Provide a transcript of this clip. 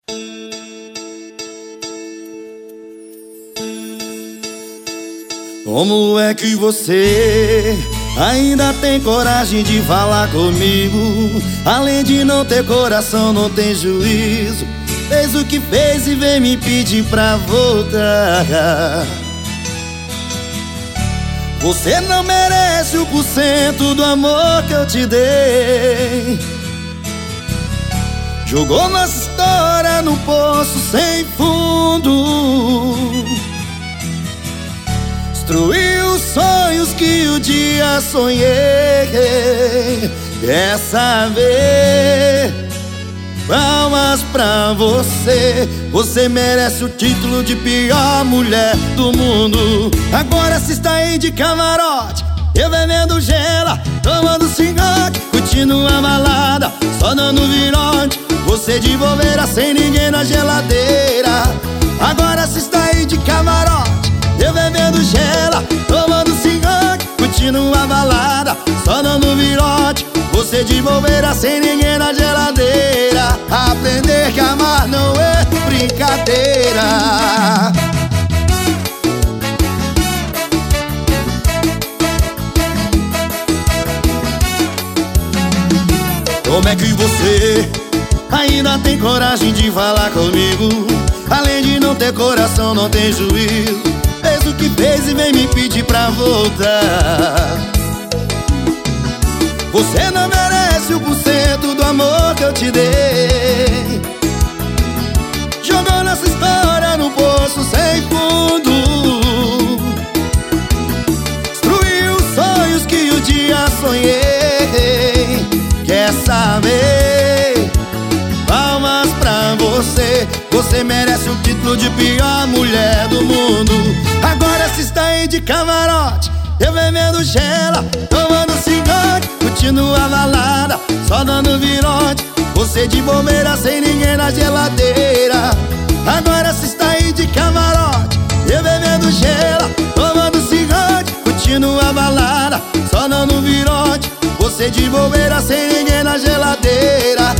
Como é que você ainda tem coragem de falar comigo? Além de não ter coração, não tem juízo. Fez o que fez e vem me pedir pra voltar. Você não merece 1% do amor que eu te dei. Jogou nossa história no poço sem fundo. Destruiu os sonhos que um dia sonhei. Quer saber? Palmas pra você. Você merece o título de pior mulher do mundo. Agora se está aí de camarote, eu bebendo gela, tomando cigarro, curtindo a balada, só dando virote. Você de bobeira sem ninguém na geladeira. Agora se está aí de camarote, eu bebendo gela, tomando cigarro, curtindo uma balada, só dando virote. Você de bobeira sem ninguém na geladeira. Aprender que amar não é brincadeira. Como é que você ainda tem coragem de falar comigo? Além de não ter coração, não tem juízo. Fez o que fez e vem me pedir pra voltar. Você não merece 1% do amor que eu te dei. Jogou nossa história no poço sem fundo. Destruiu os sonhos que um dia sonhei. Quer saber? Palmas pra você. Você merece o título de pior mulher do mundo. Agora se está aí de camarote, eu bebendo gela, tomando cigarro, curtindo a balada, só dando virote. Você de bobeira sem ninguém na geladeira. Agora se está aí de camarote, eu bebendo gela, tomando cigarro, curtindo a balada, só dando virote. Você de bobeira sem ninguém na geladeira.